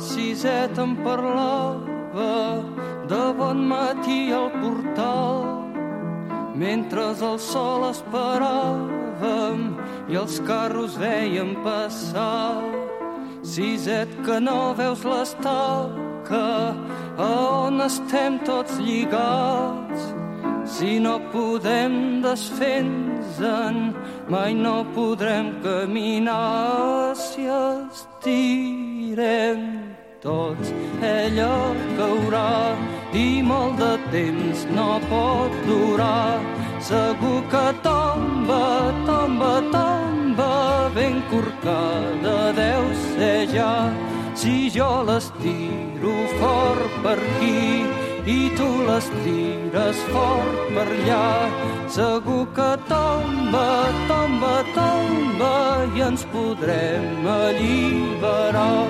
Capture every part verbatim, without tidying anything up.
siset em parlava de bon matí al portal, mentre el sol esperàvem i els carros veiem passar. Siset, que no veus l'estaca a on estem tots lligats. Si no podem desfer-nos-en, mai no podrem caminar. Si estirem tots, ella caurà i molt de temps no pot durar. Segur que tomba, tomba, tomba, ben corcada deu ser ja. Si jo l'estiro fort per aquí i tu l'estires fort per allà, segur que tomba, tomba, tomba i ens podrem alliberar.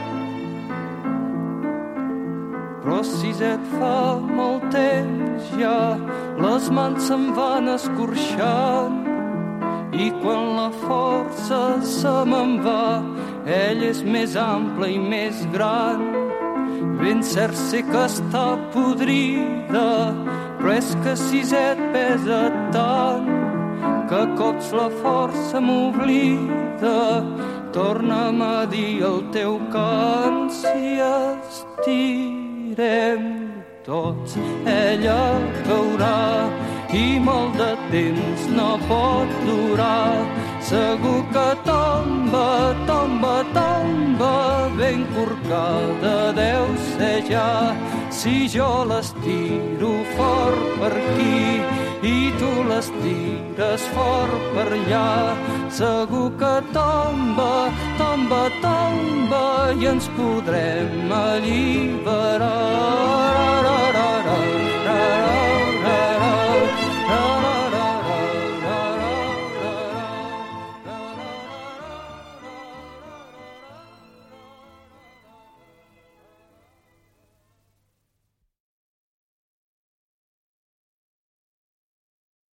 Però siset, fa molt temps ja, les mans se'n van escorxant i quan la força se me'n va, ell és més ample i més gran. Ben cert sé que està podrida, però és que siset pesa tant que a cops la força m'oblida. Torna'm a dir el teu cant. Si estirem tots, ella caurà i molt de temps no pot durar. Segur que tomba, tomba, tomba, ben corcada deu ser ja. Si jo l'estiro fort per aquí i tu l'estires fort per allà, segur que tomba, tomba, tomba i ens podrem alliberar.